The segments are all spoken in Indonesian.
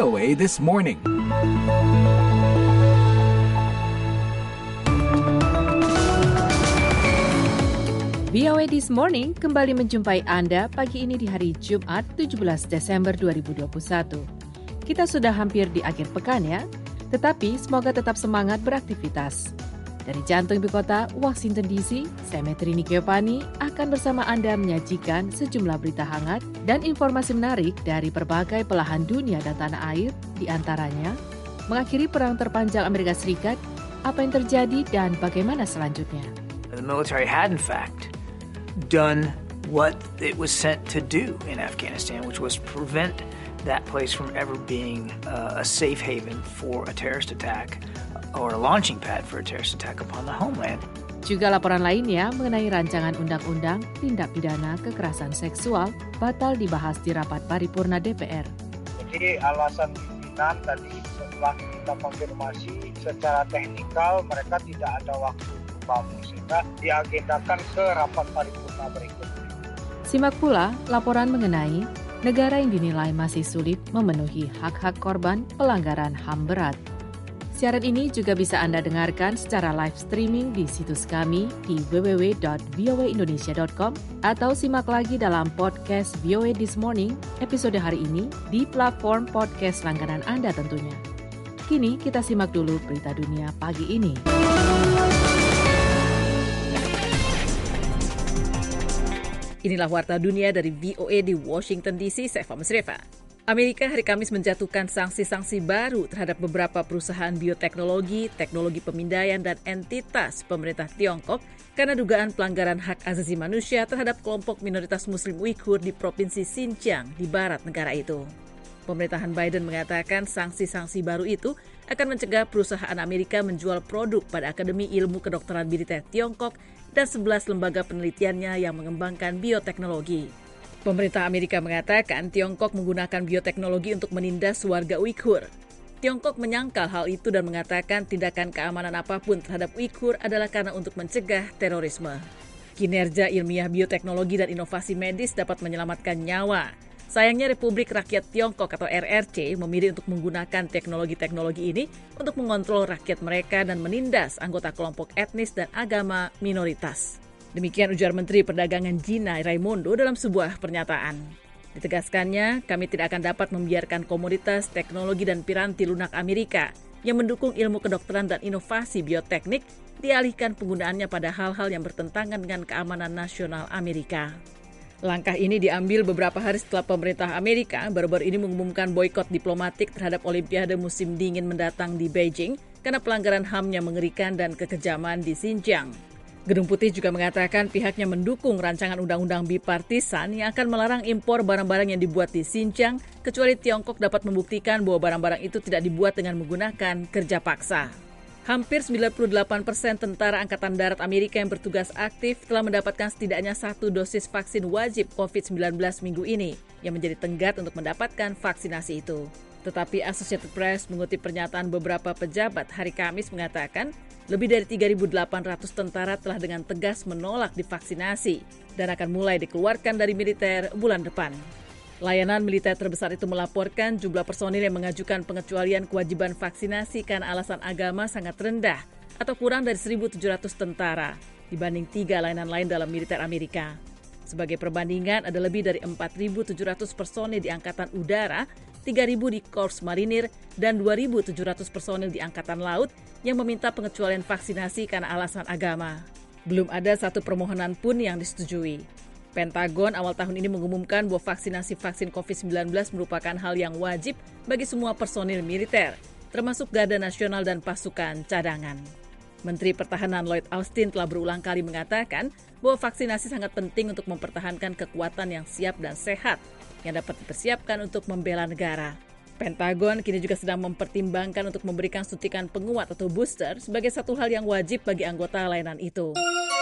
VOA This Morning. VOA This Morning kembali menjumpai Anda pagi ini di hari Jumat 17 Desember 2021. Kita sudah hampir di akhir pekan ya, tetapi semoga tetap semangat beraktivitas. Dari jantung ibu kota, Washington DC, saya Metrini Giovanni akan bersama Anda menyajikan sejumlah berita hangat dan informasi menarik dari berbagai belahan dunia dan tanah air, di antaranya mengakhiri perang terpanjang Amerika Serikat, apa yang terjadi dan bagaimana selanjutnya. The military had, in fact, done what it was sent to do in Afghanistan, which was prevent that place from ever being a safe haven for a terrorist attack or a launching pad for a terrorist attack upon the homeland. Juga laporan lainnya mengenai rancangan undang-undang tindak pidana kekerasan seksual batal dibahas di rapat paripurna DPR. Jadi alasan pimpinan tadi setelah kita konfirmasi secara teknikal mereka tidak ada waktu untuk bangun sehingga diagendakan ke rapat paripurna berikutnya. Simak pula laporan mengenai negara yang dinilai masih sulit memenuhi hak-hak korban pelanggaran HAM berat. Siaran ini juga bisa Anda dengarkan secara live streaming di situs kami di www.voaindonesia.com atau simak lagi dalam podcast VOA This Morning episode hari ini di platform podcast langganan Anda tentunya. Kini kita simak dulu berita dunia pagi ini. Inilah Warta Dunia dari VOA di Washington DC, saya Fama Srefa. Amerika hari Kamis menjatuhkan sanksi-sanksi baru terhadap beberapa perusahaan bioteknologi, teknologi pemindaian, dan entitas pemerintah Tiongkok karena dugaan pelanggaran hak asasi manusia terhadap kelompok minoritas Muslim Uighur di Provinsi Xinjiang di barat negara itu. Pemerintahan Biden mengatakan sanksi-sanksi baru itu akan mencegah perusahaan Amerika menjual produk pada Akademi Ilmu Kedokteran Militer Tiongkok dan 11 lembaga penelitiannya yang mengembangkan bioteknologi. Pemerintah Amerika mengatakan Tiongkok menggunakan bioteknologi untuk menindas warga Uighur. Tiongkok menyangkal hal itu dan mengatakan tindakan keamanan apapun terhadap Uighur adalah karena untuk mencegah terorisme. Kinerja ilmiah bioteknologi dan inovasi medis dapat menyelamatkan nyawa. Sayangnya Republik Rakyat Tiongkok atau RRC memilih untuk menggunakan teknologi-teknologi ini untuk mengontrol rakyat mereka dan menindas anggota kelompok etnis dan agama minoritas. Demikian ujar Menteri Perdagangan Gina Raimondo dalam sebuah pernyataan. Ditegaskannya, kami tidak akan dapat membiarkan komoditas, teknologi, dan piranti lunak Amerika yang mendukung ilmu kedokteran dan inovasi bioteknik dialihkan penggunaannya pada hal-hal yang bertentangan dengan keamanan nasional Amerika. Langkah ini diambil beberapa hari setelah pemerintah Amerika baru-baru ini mengumumkan boikot diplomatik terhadap Olimpiade musim dingin mendatang di Beijing karena pelanggaran HAM yang mengerikan dan kekejaman di Xinjiang. Gedung Putih juga mengatakan pihaknya mendukung rancangan undang-undang bipartisan yang akan melarang impor barang-barang yang dibuat di Xinjiang, kecuali Tiongkok dapat membuktikan bahwa barang-barang itu tidak dibuat dengan menggunakan kerja paksa. Hampir 98% tentara Angkatan Darat Amerika yang bertugas aktif telah mendapatkan setidaknya 1 dosis vaksin wajib COVID-19 minggu ini, yang menjadi tenggat untuk mendapatkan vaksinasi itu. Tetapi Associated Press mengutip pernyataan beberapa pejabat hari Kamis mengatakan lebih dari 3.800 tentara telah dengan tegas menolak divaksinasi dan akan mulai dikeluarkan dari militer bulan depan. Layanan militer terbesar itu melaporkan jumlah personil yang mengajukan pengecualian kewajiban vaksinasi karena alasan agama sangat rendah atau kurang dari 1.700 tentara dibanding 3 layanan lain dalam militer Amerika. Sebagai perbandingan, ada lebih dari 4.700 personil di Angkatan Udara, 3.000 di Korps Marinir, dan 2.700 personil di Angkatan Laut yang meminta pengecualian vaksinasi karena alasan agama. Belum ada satu permohonan pun yang disetujui. Pentagon awal tahun ini mengumumkan bahwa vaksinasi vaksin COVID-19 merupakan hal yang wajib bagi semua personil militer, termasuk Garda Nasional dan pasukan cadangan. Menteri Pertahanan Lloyd Austin telah berulang kali mengatakan bahwa vaksinasi sangat penting untuk mempertahankan kekuatan yang siap dan sehat yang dapat dipersiapkan untuk membela negara. Pentagon kini juga sedang mempertimbangkan untuk memberikan suntikan penguat atau booster sebagai satu hal yang wajib bagi anggota layanan itu.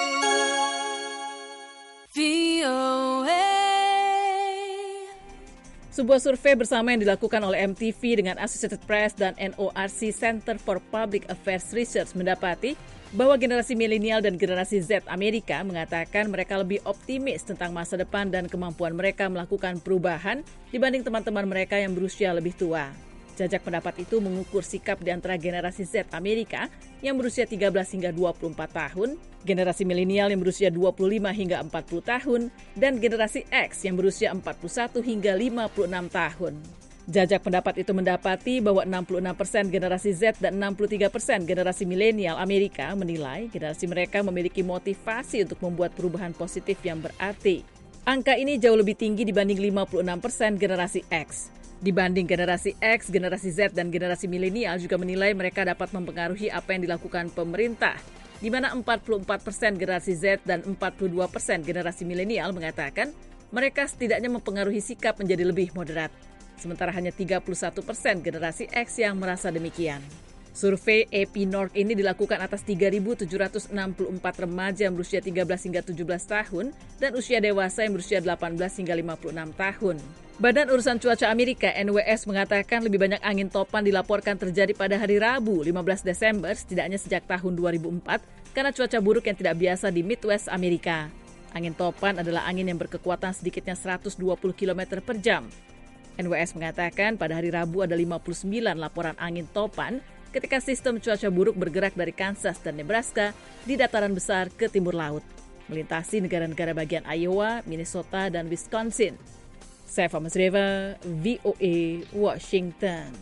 Sebuah survei bersama yang dilakukan oleh MTV dengan Associated Press dan NORC Center for Public Affairs Research mendapati bahwa generasi milenial dan generasi Z Amerika mengatakan mereka lebih optimis tentang masa depan dan kemampuan mereka melakukan perubahan dibanding teman-teman mereka yang berusia lebih tua. Jajak pendapat itu mengukur sikap di antara generasi Z Amerika yang berusia 13 hingga 24 tahun, generasi milenial yang berusia 25 hingga 40 tahun, dan generasi X yang berusia 41 hingga 56 tahun. Jajak pendapat itu mendapati bahwa 66% generasi Z dan 63% generasi milenial Amerika menilai generasi mereka memiliki motivasi untuk membuat perubahan positif yang berarti. Angka ini jauh lebih tinggi dibanding 56% generasi X. Dibanding generasi X, generasi Z, dan generasi milenial juga menilai mereka dapat mempengaruhi apa yang dilakukan pemerintah, di mana 44% generasi Z dan 42% generasi milenial mengatakan mereka setidaknya mempengaruhi sikap menjadi lebih moderat. Sementara hanya 31% generasi X yang merasa demikian. Survei AP North ini dilakukan atas 3.764 remaja yang berusia 13 hingga 17 tahun dan usia dewasa yang berusia 18 hingga 56 tahun. Badan Urusan Cuaca Amerika NWS mengatakan lebih banyak angin topan dilaporkan terjadi pada hari Rabu 15 Desember setidaknya sejak tahun 2004 karena cuaca buruk yang tidak biasa di Midwest Amerika. Angin topan adalah angin yang berkekuatan sedikitnya 120 km per jam. NWS mengatakan pada hari Rabu ada 59 laporan angin topan ketika sistem cuaca buruk bergerak dari Kansas dan Nebraska di dataran besar ke timur laut, melintasi negara-negara bagian Iowa, Minnesota, dan Wisconsin. Saya Fama Sreva, VOA, Washington.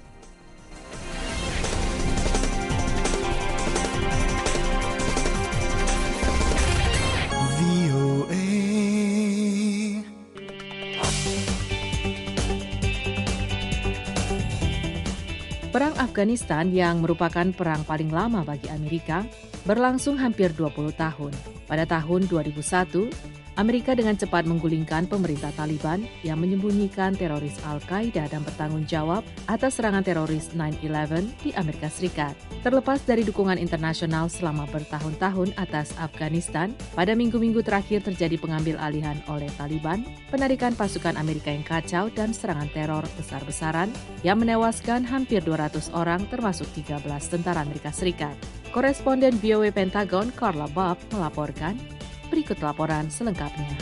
Perang Afghanistan yang merupakan perang paling lama bagi Amerika berlangsung hampir 20 tahun. Pada tahun 2001, Amerika dengan cepat menggulingkan pemerintah Taliban yang menyembunyikan teroris Al-Qaeda dan bertanggung jawab atas serangan teroris 9/11 di Amerika Serikat. Terlepas dari dukungan internasional selama bertahun-tahun atas Afghanistan, pada minggu-minggu terakhir terjadi pengambil alihan oleh Taliban, penarikan pasukan Amerika yang kacau dan serangan teror besar-besaran yang menewaskan hampir 200 orang termasuk 13 tentara Amerika Serikat. Koresponden VOA Pentagon Carla Bob melaporkan. Berikut laporan selengkapnya.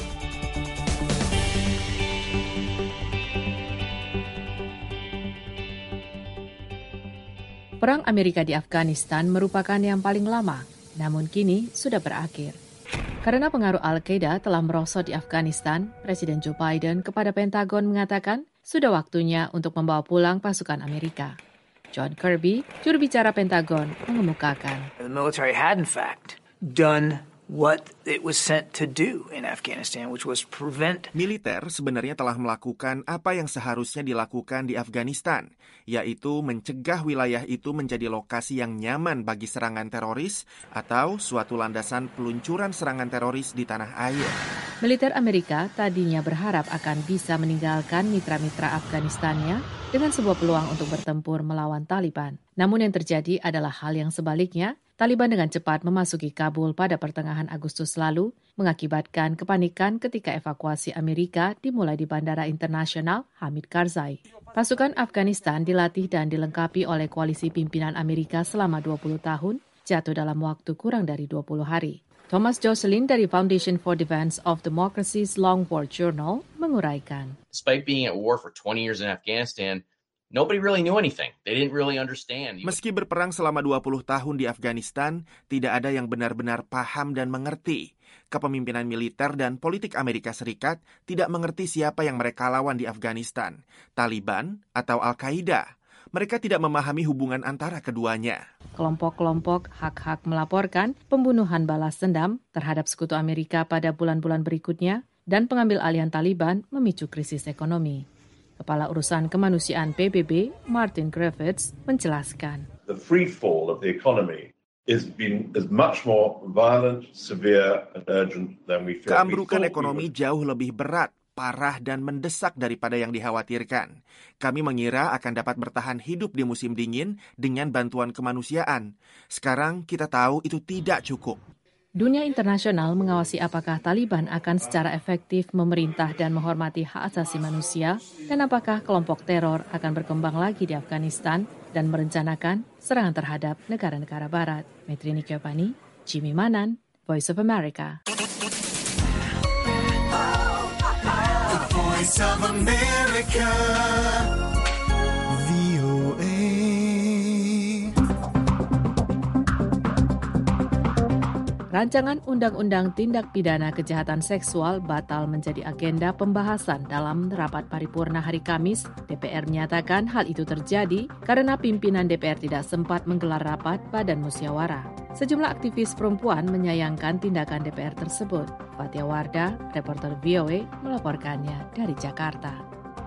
Perang Amerika di Afghanistan merupakan yang paling lama, namun kini sudah berakhir. Karena pengaruh Al-Qaeda telah merosot di Afghanistan, Presiden Joe Biden kepada Pentagon mengatakan sudah waktunya untuk membawa pulang pasukan Amerika. John Kirby, juru bicara Pentagon, mengemukakan. The military had in fact done what it was sent to do in Afghanistan, which was prevent. Militer sebenarnya telah melakukan apa yang seharusnya dilakukan di Afghanistan, yaitu mencegah wilayah itu menjadi lokasi yang nyaman bagi serangan teroris atau suatu landasan peluncuran serangan teroris di tanah air. Militer Amerika tadinya berharap akan bisa meninggalkan mitra-mitra Afghanistannya dengan sebuah peluang untuk bertempur melawan Taliban. Namun yang terjadi adalah hal yang sebaliknya. Taliban dengan cepat memasuki Kabul pada pertengahan Agustus lalu, mengakibatkan kepanikan ketika evakuasi Amerika dimulai di Bandara Internasional Hamid Karzai. Pasukan Afghanistan dilatih dan dilengkapi oleh koalisi pimpinan Amerika selama 20 tahun, jatuh dalam waktu kurang dari 20 hari. Thomas Jocelyn dari Foundation for Defense of Democracy's Long War Journal menguraikan. Despite being at war for 20 years in Afghanistan, nobody really knew anything. They didn't really understand. Meski berperang selama 20 tahun di Afghanistan, tidak ada yang benar-benar paham dan mengerti. Kepemimpinan militer dan politik Amerika Serikat tidak mengerti siapa yang mereka lawan di Afghanistan, Taliban atau Al-Qaeda. Mereka tidak memahami hubungan antara keduanya. Kelompok-kelompok hak-hak melaporkan pembunuhan balas dendam terhadap sekutu Amerika pada bulan-bulan berikutnya dan pengambil alihan Taliban memicu krisis ekonomi. Kepala Urusan Kemanusiaan PBB, Martin Griffiths, menjelaskan. The free fall of the economy is much more violent, severe and urgent than we feared. Keambrukan ekonomi jauh lebih berat, parah dan mendesak daripada yang dikhawatirkan. Kami mengira akan dapat bertahan hidup di musim dingin dengan bantuan kemanusiaan. Sekarang kita tahu itu tidak cukup. Dunia internasional mengawasi apakah Taliban akan secara efektif memerintah dan menghormati hak asasi manusia dan apakah kelompok teror akan berkembang lagi di Afghanistan dan merencanakan serangan terhadap negara-negara barat. Metrini Kyopani, Jimmy Manan, Voice of America. Voice of America. VOA. Rancangan Undang-Undang Tindak Pidana Kejahatan Seksual batal menjadi agenda pembahasan dalam rapat paripurna hari Kamis. DPR menyatakan hal itu terjadi karena pimpinan DPR tidak sempat menggelar rapat badan musyawarah. Sejumlah aktivis perempuan menyayangkan tindakan DPR tersebut. Fatia Wardah, reporter VOA, melaporkannya dari Jakarta.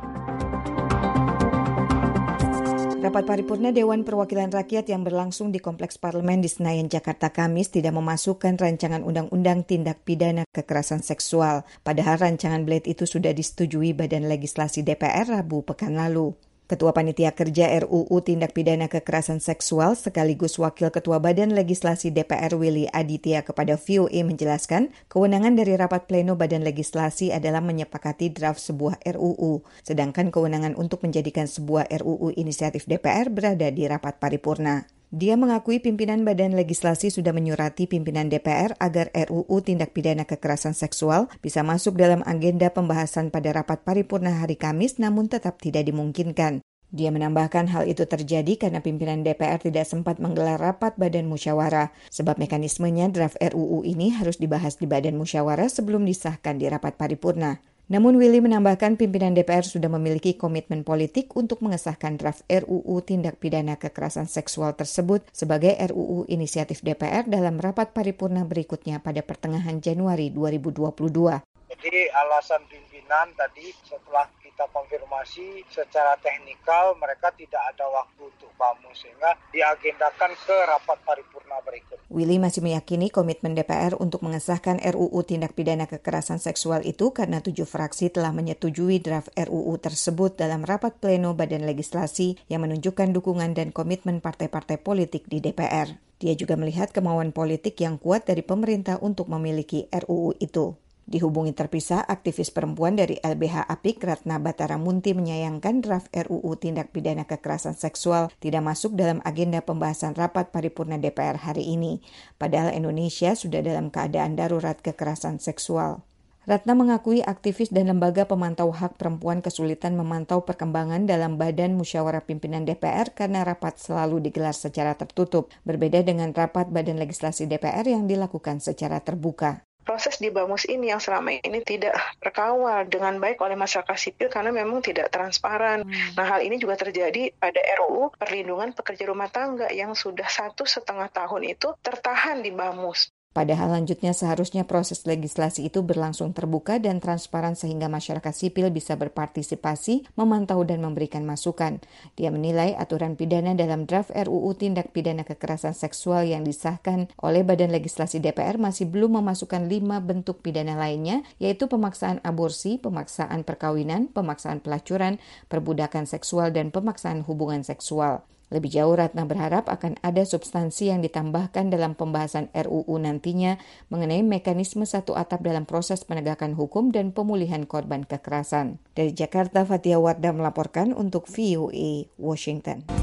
Rapat paripurna Dewan Perwakilan Rakyat yang berlangsung di Kompleks Parlemen di Senayan, Jakarta Kamis tidak memasukkan rancangan undang-undang tindak pidana kekerasan seksual. Padahal rancangan Blade itu sudah disetujui Badan Legislasi DPR Rabu pekan lalu. Ketua Panitia Kerja RUU Tindak Pidana Kekerasan Seksual sekaligus Wakil Ketua Badan Legislasi DPR Willy Aditya kepada VOA menjelaskan, kewenangan dari rapat pleno Badan Legislasi adalah menyepakati draft sebuah RUU, sedangkan kewenangan untuk menjadikan sebuah RUU inisiatif DPR berada di rapat paripurna. Dia mengakui pimpinan Badan Legislasi sudah menyurati pimpinan DPR agar RUU Tindak Pidana Kekerasan Seksual bisa masuk dalam agenda pembahasan pada rapat paripurna hari Kamis, namun tetap tidak dimungkinkan. Dia menambahkan hal itu terjadi karena pimpinan DPR tidak sempat menggelar rapat Badan Musyawarah, sebab mekanismenya draft RUU ini harus dibahas di Badan Musyawarah sebelum disahkan di rapat paripurna. Namun Willy menambahkan pimpinan DPR sudah memiliki komitmen politik untuk mengesahkan draft RUU Tindak Pidana Kekerasan Seksual tersebut sebagai RUU inisiatif DPR dalam rapat paripurna berikutnya pada pertengahan Januari 2022. Jadi alasan pimpinan tadi setelah kita konfirmasi secara teknikal mereka tidak ada waktu untuk bamus sehingga diagendakan ke rapat paripurna berikut. Willy masih meyakini komitmen DPR untuk mengesahkan RUU Tindak Pidana Kekerasan Seksual itu karena 7 fraksi telah menyetujui draft RUU tersebut dalam rapat pleno Badan Legislasi yang menunjukkan dukungan dan komitmen partai-partai politik di DPR. Dia juga melihat kemauan politik yang kuat dari pemerintah untuk memiliki RUU itu. Dihubungi terpisah, aktivis perempuan dari LBH Apik, Ratna Batara Munti menyayangkan draft RUU Tindak Pidana Kekerasan Seksual tidak masuk dalam agenda pembahasan rapat paripurna DPR hari ini. Padahal Indonesia sudah dalam keadaan darurat kekerasan seksual. Ratna mengakui aktivis dan lembaga pemantau hak perempuan kesulitan memantau perkembangan dalam Badan Musyawarah Pimpinan DPR karena rapat selalu digelar secara tertutup, berbeda dengan rapat Badan Legislasi DPR yang dilakukan secara terbuka. Proses di Bamus ini yang selama ini tidak terkawal dengan baik oleh masyarakat sipil karena memang tidak transparan. Nah, hal ini juga terjadi pada RUU Perlindungan Pekerja Rumah Tangga yang sudah 1,5 tahun itu tertahan di Bamus. Padahal lanjutnya seharusnya proses legislasi itu berlangsung terbuka dan transparan sehingga masyarakat sipil bisa berpartisipasi, memantau dan memberikan masukan. Dia menilai aturan pidana dalam draft RUU Tindak Pidana Kekerasan Seksual yang disahkan oleh Badan Legislasi DPR masih belum memasukkan 5 bentuk pidana lainnya, yaitu pemaksaan aborsi, pemaksaan perkawinan, pemaksaan pelacuran, perbudakan seksual, dan pemaksaan hubungan seksual. Lebih jauh, Ratna berharap akan ada substansi yang ditambahkan dalam pembahasan RUU nantinya mengenai mekanisme satu atap dalam proses penegakan hukum dan pemulihan korban kekerasan. Dari Jakarta, Fatia Wardah melaporkan untuk VOA Washington.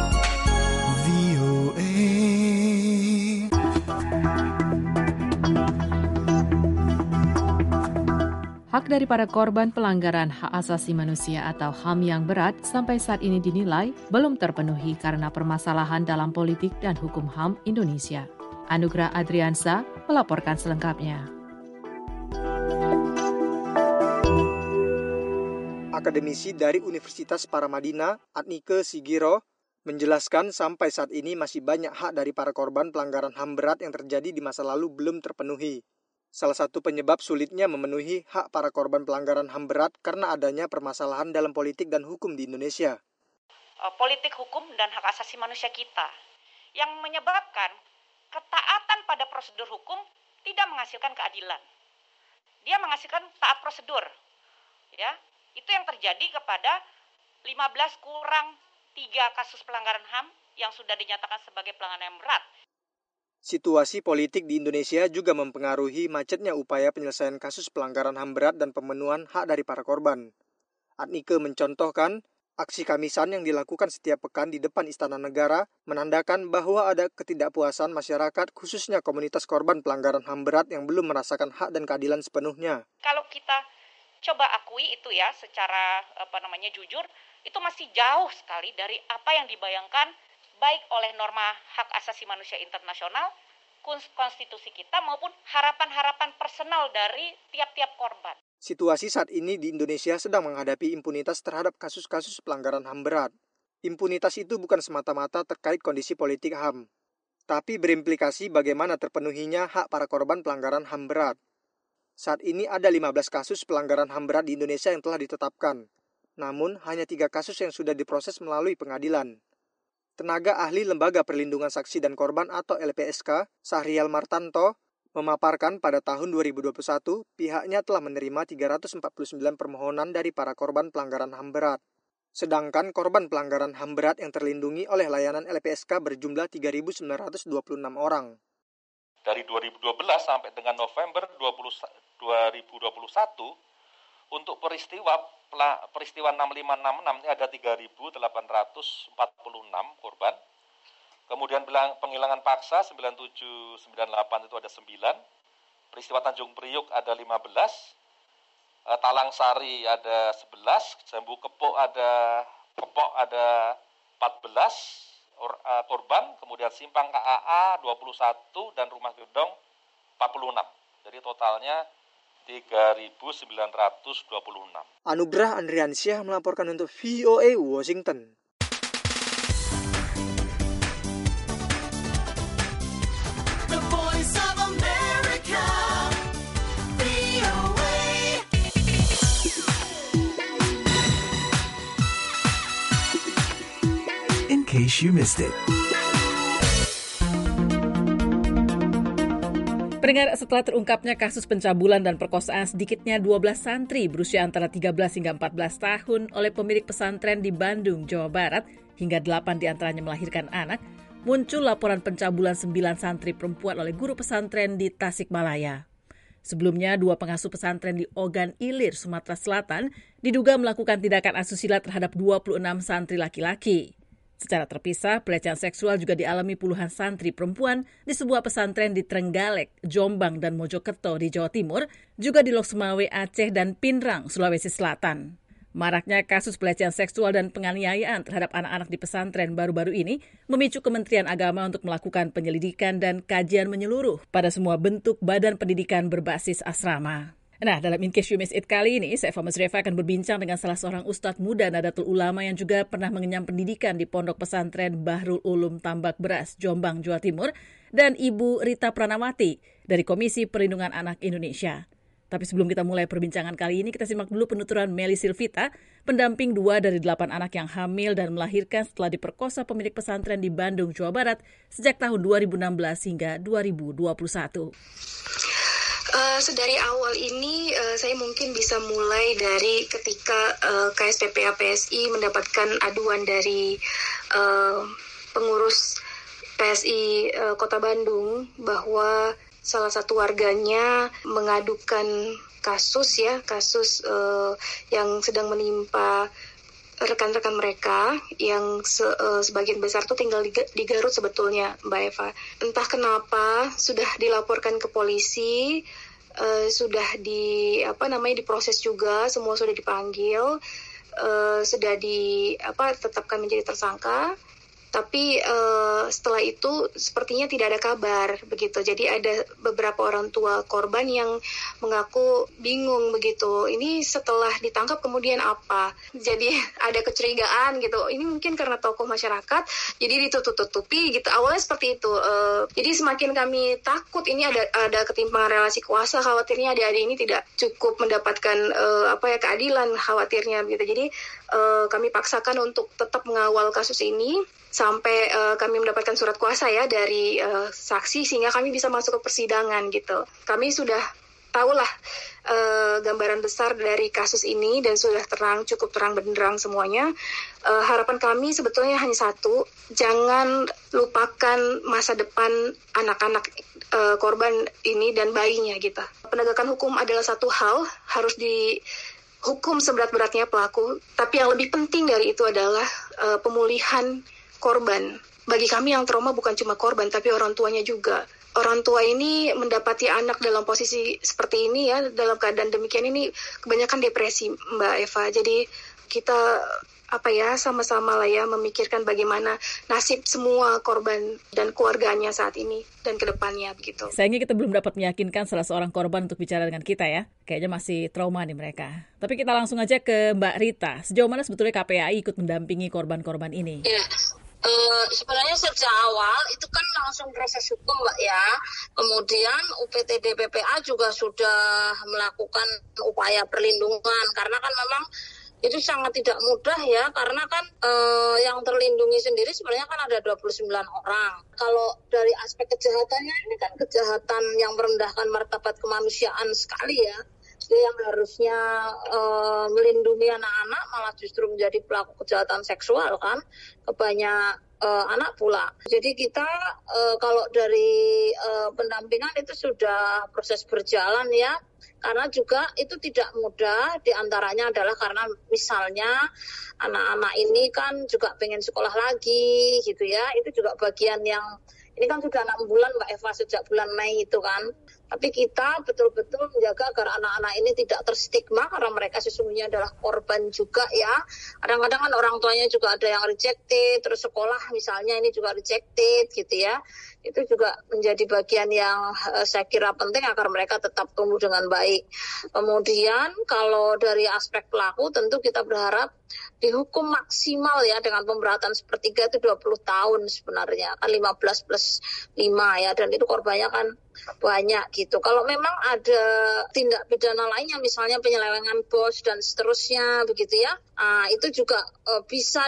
Hak dari para korban pelanggaran hak asasi manusia atau HAM yang berat sampai saat ini dinilai belum terpenuhi karena permasalahan dalam politik dan hukum HAM Indonesia. Anugrah Adriansa melaporkan selengkapnya. Akademisi dari Universitas Paramadina, Adnike Sigiro, menjelaskan sampai saat ini masih banyak hak dari para korban pelanggaran HAM berat yang terjadi di masa lalu belum terpenuhi. Salah satu penyebab sulitnya memenuhi hak para korban pelanggaran HAM berat karena adanya permasalahan dalam politik dan hukum di Indonesia. Politik hukum dan hak asasi manusia kita yang menyebabkan ketaatan pada prosedur hukum tidak menghasilkan keadilan. Dia menghasilkan taat prosedur. Ya, itu yang terjadi kepada 15 kurang 3 kasus pelanggaran HAM yang sudah dinyatakan sebagai pelanggaran yang berat. Situasi politik di Indonesia juga mempengaruhi macetnya upaya penyelesaian kasus pelanggaran HAM berat dan pemenuhan hak dari para korban. Adnike mencontohkan, aksi Kamisan yang dilakukan setiap pekan di depan Istana Negara menandakan bahwa ada ketidakpuasan masyarakat khususnya komunitas korban pelanggaran HAM berat yang belum merasakan hak dan keadilan sepenuhnya. Kalau kita coba akui itu ya secara jujur, itu masih jauh sekali dari apa yang dibayangkan baik oleh norma hak asasi manusia internasional konstitusi kita maupun harapan-harapan personal dari tiap-tiap korban. Situasi saat ini di Indonesia sedang menghadapi impunitas terhadap kasus-kasus pelanggaran HAM berat. Impunitas itu bukan semata-mata terkait kondisi politik HAM, tapi berimplikasi bagaimana terpenuhinya hak para korban pelanggaran HAM berat. Saat ini ada 15 kasus pelanggaran HAM berat di Indonesia yang telah ditetapkan. Namun, hanya 3 kasus yang sudah diproses melalui pengadilan. Tenaga ahli Lembaga Perlindungan Saksi dan Korban atau LPSK, Sahrial Martanto, memaparkan pada tahun 2021, pihaknya telah menerima 349 permohonan dari para korban pelanggaran HAM berat. Sedangkan korban pelanggaran HAM berat yang terlindungi oleh layanan LPSK berjumlah 3.926 orang. Dari 2012 sampai dengan November 2021, untuk peristiwa 6566 ini ada 3.846 korban. Kemudian penghilangan paksa 9798 itu ada 9. Peristiwa Tanjung Priuk ada 15. Talang Sari ada 11. Jambu Kepok ada 14 korban. Kemudian Simpang KAA 21 dan Rumah Gedong 46. Jadi totalnya 3.926. Anugrah Andriansyah melaporkan untuk VOA Washington. The Voice of America, VOA. In case you missed it. Pendengar, setelah terungkapnya kasus pencabulan dan perkosaan sedikitnya 12 santri berusia antara 13 hingga 14 tahun oleh pemilik pesantren di Bandung, Jawa Barat, hingga 8 diantaranya melahirkan anak, muncul laporan pencabulan 9 santri perempuan oleh guru pesantren di Tasikmalaya. Sebelumnya, 2 pengasuh pesantren di Ogan Ilir, Sumatera Selatan, diduga melakukan tindakan asusila terhadap 26 santri laki-laki. Secara terpisah, pelecehan seksual juga dialami puluhan santri perempuan di sebuah pesantren di Trenggalek, Jombang, dan Mojokerto di Jawa Timur, juga di Loksmawe, Aceh, dan Pinrang, Sulawesi Selatan. Maraknya kasus pelecehan seksual dan penganiayaan terhadap anak-anak di pesantren baru-baru ini memicu Kementerian Agama untuk melakukan penyelidikan dan kajian menyeluruh pada semua bentuk badan pendidikan berbasis asrama. Nah, dalam In Case You Missed It kali ini, saya Fama Srefa akan berbincang dengan salah seorang ustadz muda Nadatul Ulama yang juga pernah mengenyam pendidikan di Pondok Pesantren Bahrul Ulum Tambak Beras, Jombang, Jawa Timur, dan Ibu Rita Pranawati dari Komisi Perlindungan Anak Indonesia. Tapi sebelum kita mulai perbincangan kali ini, kita simak dulu penuturan Meli Silvita, pendamping 2 dari 8 anak yang hamil dan melahirkan setelah diperkosa pemilik pesantren di Bandung, Jawa Barat sejak tahun 2016 hingga 2021. Dari awal ini saya mungkin bisa mulai dari ketika KSPPA PSI mendapatkan aduan dari pengurus PSI Kota Bandung bahwa salah satu warganya mengadukan kasus yang sedang menimpa rekan-rekan mereka yang sebagian besar tuh tinggal di Garut sebetulnya, Mbak Eva. Entah kenapa sudah dilaporkan ke polisi, sudah diproses juga, semua sudah dipanggil, sudah ditetapkan menjadi tersangka. Tapi setelah itu sepertinya tidak ada kabar begitu. Jadi ada beberapa orang tua korban yang mengaku bingung begitu. Ini setelah ditangkap kemudian apa? Jadi ada kecurigaan gitu. Ini mungkin karena tokoh masyarakat, jadi ditutup-tutupi gitu. Awalnya seperti itu. Jadi semakin kami takut ini ada ketimpangan relasi kuasa. Khawatirnya adik-adik ini tidak cukup mendapatkan keadilan. Khawatirnya gitu. Jadi kami paksakan untuk tetap mengawal kasus ini sampai kami mendapatkan surat kuasa ya dari saksi sehingga kami bisa masuk ke persidangan gitu. Kami sudah tahulah gambaran besar dari kasus ini dan sudah cukup terang benderang semuanya. Harapan kami sebetulnya hanya satu, jangan lupakan masa depan anak-anak korban ini dan bayinya gitu. Penegakan hukum adalah satu hal, harus dihukum seberat-beratnya pelaku, tapi yang lebih penting dari itu adalah pemulihan korban. Bagi kami yang trauma bukan cuma korban, tapi orang tuanya juga. Orang tua ini mendapati anak dalam posisi seperti ini ya, dalam keadaan demikian ini kebanyakan depresi, Mbak Eva. Jadi kita sama-sama lah ya memikirkan bagaimana nasib semua korban dan keluarganya saat ini dan ke depannya begitu. Sayangnya kita belum dapat meyakinkan salah seorang korban untuk bicara dengan kita ya. Kayaknya masih trauma nih mereka. Tapi kita langsung aja ke Mbak Rita. Sejauh mana sebetulnya KPAI ikut mendampingi korban-korban ini? Ya. Sebenarnya sejak awal itu kan langsung proses hukum Mbak ya. Kemudian UPTD PPA juga sudah melakukan upaya perlindungan karena kan memang itu sangat tidak mudah ya, karena kan yang terlindungi sendiri sebenarnya kan ada 29 orang. Kalau dari aspek kejahatannya ini kan kejahatan yang merendahkan martabat kemanusiaan sekali ya. Yang harusnya melindungi anak-anak malah justru menjadi pelaku kejahatan seksual kan, kebanyak anak pula. Jadi kita kalau dari pendampingan itu sudah proses berjalan ya, karena juga itu tidak mudah, diantaranya adalah karena misalnya anak-anak ini kan juga pengen sekolah lagi gitu ya, itu juga bagian yang, ini kan sudah 6 bulan Mbak Eva sejak bulan Mei itu kan. Tapi kita betul-betul menjaga agar anak-anak ini tidak terstigma karena mereka sesungguhnya adalah korban juga ya. Kadang-kadang kan orang tuanya juga ada yang rejected, terus sekolah misalnya ini juga rejected gitu ya. Itu juga menjadi bagian yang saya kira penting agar mereka tetap tumbuh dengan baik. Kemudian kalau dari aspek pelaku tentu kita berharap dihukum maksimal ya dengan pemberatan sepertiga itu 20 tahun sebenarnya. Kan 15 plus 5 ya, dan itu korbannya kan banyak gitu. Kalau memang ada tindak pidana lainnya misalnya penyelewengan bos dan seterusnya begitu ya, itu juga bisa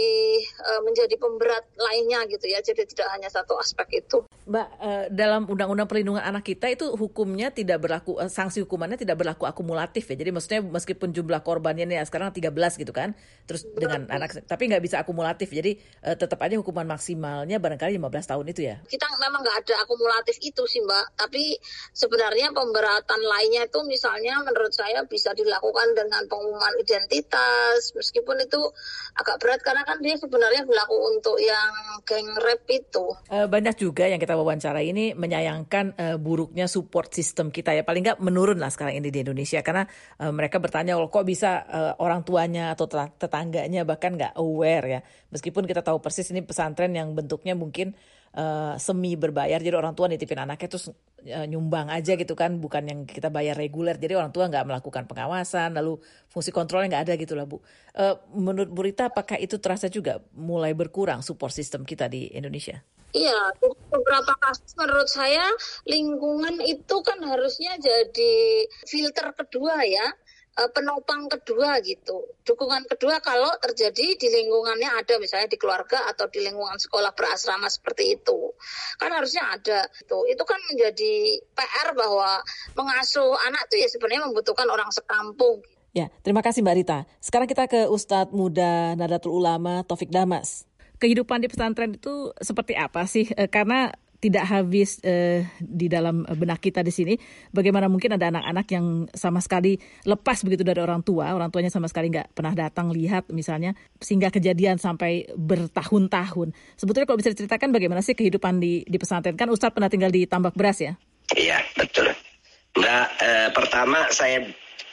menjadi pemberat lainnya gitu ya. Jadi tidak hanya satu aspek itu. Mbak, dalam Undang-Undang Perlindungan Anak kita itu hukumnya tidak berlaku, sanksi hukumannya tidak berlaku akumulatif ya. Jadi maksudnya meskipun jumlah korbannya nih sekarang 13 gitu kan, terus dengan anak, tapi nggak bisa akumulatif. Jadi tetap aja hukuman maksimalnya barangkali 15 tahun itu ya. Kita memang nggak ada akumulatif itu sih Mbak. Tapi sebenarnya pemberatan lainnya itu misalnya menurut saya bisa dilakukan dengan pengumuman identitas, meskipun itu agak berat karena kan dia sebenarnya berlaku untuk yang geng rap itu. Banyak juga yang kita wawancara ini menyayangkan buruknya support system kita ya, paling nggak menurun lah sekarang ini di Indonesia karena mereka bertanya kok bisa orang tuanya atau tetangganya bahkan nggak aware ya, meskipun kita tahu persis ini pesantren yang bentuknya mungkin semi berbayar, jadi orang tua nitipin anaknya terus nyumbang aja gitu kan, bukan yang kita bayar reguler, jadi orang tua nggak melakukan pengawasan, lalu fungsi kontrolnya nggak ada gitu lah Bu. Menurut Bu Rita, apakah itu terasa juga mulai berkurang support system kita di Indonesia? Iya, beberapa kasus menurut saya lingkungan itu kan harusnya jadi filter kedua ya, penopang kedua gitu. Dukungan kedua kalau terjadi di lingkungannya ada, misalnya di keluarga atau di lingkungan sekolah berasrama seperti itu. Kan harusnya ada. Itu kan menjadi PR bahwa mengasuh anak itu ya sebenarnya membutuhkan orang sekampung. Ya, terima kasih Mbak Rita. Sekarang kita ke Ustadz Muda Nahdlatul Ulama Taufik Damas. Kehidupan di pesantren itu seperti apa sih? Karena tidak habis di dalam benak kita di sini. Bagaimana mungkin ada anak-anak yang sama sekali lepas begitu dari orang tuanya sama sekali nggak pernah datang lihat misalnya, sehingga kejadian sampai bertahun-tahun. Sebetulnya kalau bisa diceritakan bagaimana sih kehidupan di pesantren? Kan Ustadz pernah tinggal di Tambak Beras ya? Iya, betul. Mbak, pertama saya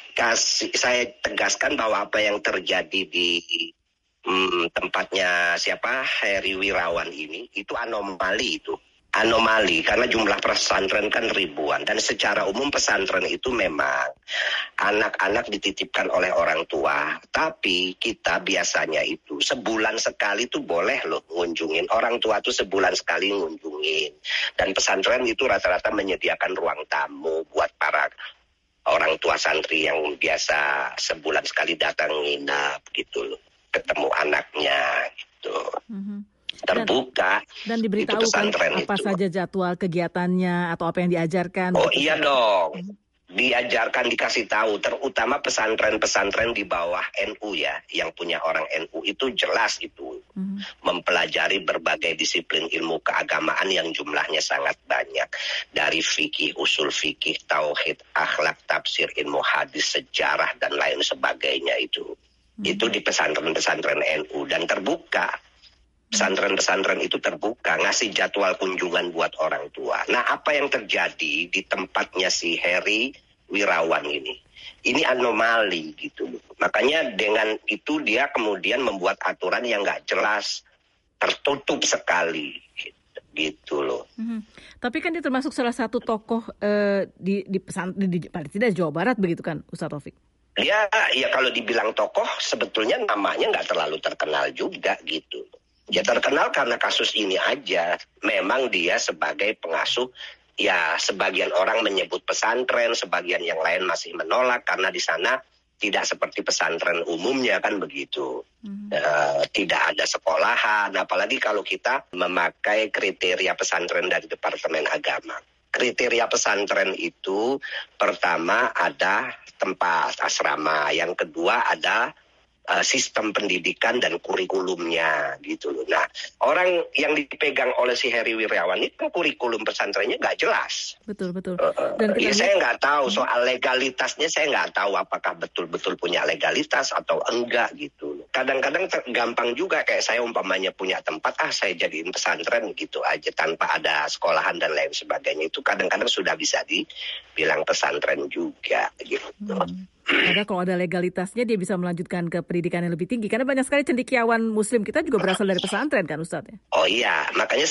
tegaskan bahwa apa yang terjadi di tempatnya Heri Wirawan ini itu anomali karena jumlah pesantren kan ribuan, dan secara umum pesantren itu memang anak-anak dititipkan oleh orang tua, tapi kita biasanya itu sebulan sekali tuh boleh loh ngunjungin, orang tua tuh sebulan sekali ngunjungin, dan pesantren itu rata-rata menyediakan ruang tamu buat para orang tua santri yang biasa sebulan sekali datang nginap gitu loh, ketemu anaknya gitu. Terbuka dan diberitahu kan apa saja jadwal kegiatannya atau apa yang diajarkan. Oh iya dong, diajarkan, dikasih tahu, terutama pesantren-pesantren di bawah NU ya, yang punya orang NU itu jelas itu mempelajari berbagai disiplin ilmu keagamaan yang jumlahnya sangat banyak, dari fikih, usul fikih, tauhid, akhlak, tafsir, ilmu hadis, sejarah dan lain sebagainya itu di pesantren-pesantren NU, dan terbuka. Pesantren-pesantren itu terbuka, ngasih jadwal kunjungan buat orang tua. Nah, apa yang terjadi di tempatnya si Heri Wirawan ini. Ini anomali gitu. Makanya dengan itu dia kemudian membuat aturan yang nggak jelas, tertutup sekali. Gitu loh. Tapi kan dia termasuk salah satu tokoh di paling tidak Jawa Barat begitu kan, Ustaz Taufik? Ya kalau dibilang tokoh sebetulnya namanya nggak terlalu terkenal juga gitu. Ya terkenal karena kasus ini aja. Memang dia sebagai pengasuh, ya sebagian orang menyebut pesantren, sebagian yang lain masih menolak karena di sana tidak seperti pesantren umumnya kan begitu. Tidak ada sekolahan, apalagi kalau kita memakai kriteria pesantren dari Departemen Agama. Kriteria pesantren itu pertama ada tempat asrama, yang kedua ada sistem pendidikan dan kurikulumnya gitu loh. Nah, orang yang dipegang oleh si Heri Wirawan itu kurikulum pesantrennya nggak jelas. Betul. Dan saya nggak tahu soal legalitasnya, saya nggak tahu apakah betul-betul punya legalitas atau enggak gitu loh. Kadang-kadang gampang juga kayak saya umpamanya punya tempat, saya jadiin pesantren gitu aja tanpa ada sekolahan dan lain sebagainya. Itu kadang-kadang sudah bisa dibilang pesantren juga gitu. Karena kalau ada legalitasnya dia bisa melanjutkan ke pendidikan yang lebih tinggi. Karena banyak sekali cendekiawan Muslim kita juga berasal dari pesantren kan Ustadz ya? Oh iya, makanya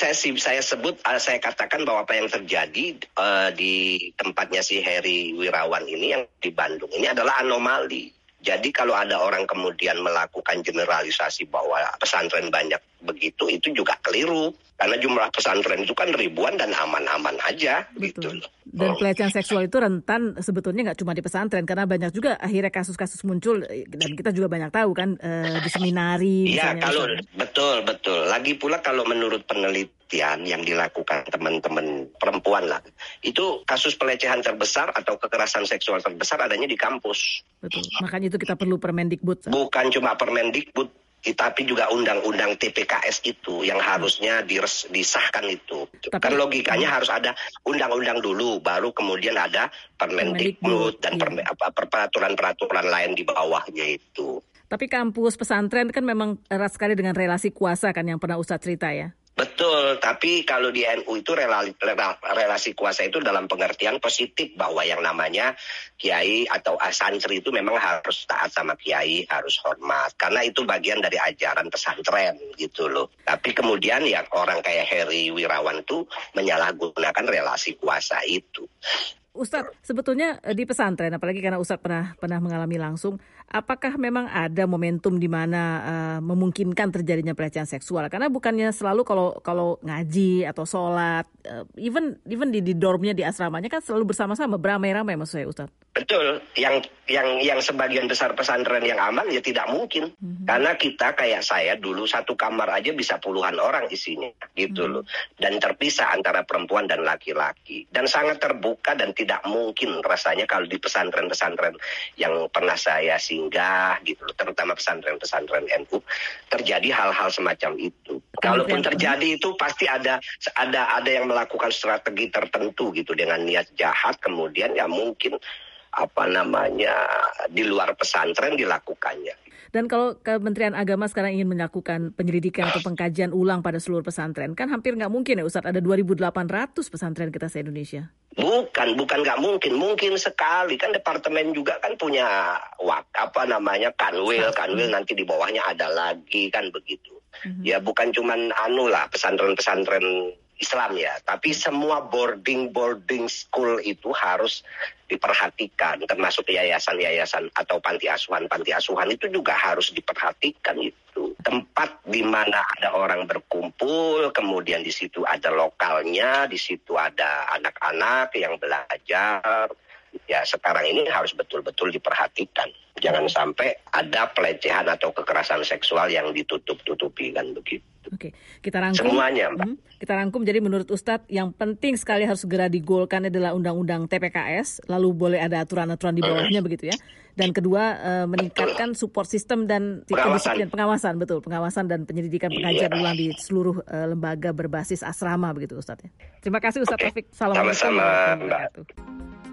saya katakan bahwa apa yang terjadi di tempatnya si Heri Wirawan ini yang di Bandung ini adalah anomali. Jadi kalau ada orang kemudian melakukan generalisasi bahwa pesantren banyak begitu, itu juga keliru. Karena jumlah pesantren itu kan ribuan dan aman-aman aja. Betul. Gitu. Dan pelecehan seksual itu rentan sebetulnya nggak cuma di pesantren. Karena banyak juga akhirnya kasus-kasus muncul. Dan kita juga banyak tahu kan di seminari. Iya, kalau betul. Lagi pula kalau menurut penelitian yang dilakukan teman-teman perempuan lah, itu kasus pelecehan terbesar atau kekerasan seksual terbesar adanya di kampus. Betul. Makanya itu kita perlu Permendikbud. Bukan cuma Permendikbud, tapi juga undang-undang TPKS itu yang harusnya disahkan itu. Kan logikanya harus ada undang-undang dulu, baru kemudian ada Permendikbud dan peraturan-peraturan lain di bawahnya itu. Tapi kampus pesantren kan memang erat sekali dengan relasi kuasa kan yang pernah Ustadz cerita ya? Betul, tapi kalau di NU itu relasi kuasa itu dalam pengertian positif bahwa yang namanya kiai atau santri itu memang harus taat sama kiai, harus hormat. Karena itu bagian dari ajaran pesantren gitu loh. Tapi kemudian ya orang kayak Heri Wirawan tuh menyalahgunakan relasi kuasa itu. Ustadz, sebetulnya di pesantren, apalagi karena Ustadz pernah mengalami langsung, apakah memang ada momentum di mana memungkinkan terjadinya pelecehan seksual? Karena bukannya selalu kalau ngaji atau sholat, even di dormnya, di asramanya kan selalu bersama-sama, beramai-ramai maksud saya Ustadz. Betul, yang sebagian besar pesantren yang aman ya tidak mungkin. Karena kita kayak saya dulu satu kamar aja bisa puluhan orang isinya gitu loh. Dan terpisah antara perempuan dan laki-laki. Dan sangat terbuka dan tidak mungkin rasanya kalau di pesantren-pesantren yang pernah saya singgah gitu loh, terutama pesantren-pesantren NU, terjadi hal-hal semacam itu. Kalaupun terjadi itu pasti ada yang melakukan strategi tertentu gitu dengan niat jahat, kemudian ya mungkin di luar pesantren dilakukannya. Dan kalau Kementerian Agama sekarang ingin melakukan penyelidikan atau pengkajian ulang pada seluruh pesantren, kan hampir nggak mungkin ya Ustadz, ada 2.800 pesantren kita se-Indonesia. Bukan nggak mungkin, mungkin sekali. Kan departemen juga kan punya kanwil nanti di bawahnya ada lagi kan begitu. Ya bukan cuman pesantren-pesantren Islam ya, tapi semua boarding school itu harus diperhatikan, termasuk yayasan-yayasan atau panti asuhan itu juga harus diperhatikan itu. Tempat di mana ada orang berkumpul, kemudian di situ ada lokalnya, di situ ada anak-anak yang belajar. Ya sekarang ini harus betul-betul diperhatikan. Jangan sampai ada pelecehan atau kekerasan seksual yang ditutup-tutupi kan begitu. Oke, kita rangkum. Semuanya, Mbak. Kita rangkum, jadi menurut Ustadz yang penting sekali harus segera digolkan adalah undang-undang TPKS, lalu boleh ada aturan-aturan di bawahnya begitu ya. Dan kedua, meningkatkan support system dan pengawasan dan penyelidikan pengkajian ulang di seluruh lembaga berbasis asrama begitu Ustadz ya. Terima kasih Ustadz Taufik. Assalamualaikum warahmatullahi wabarakatuh.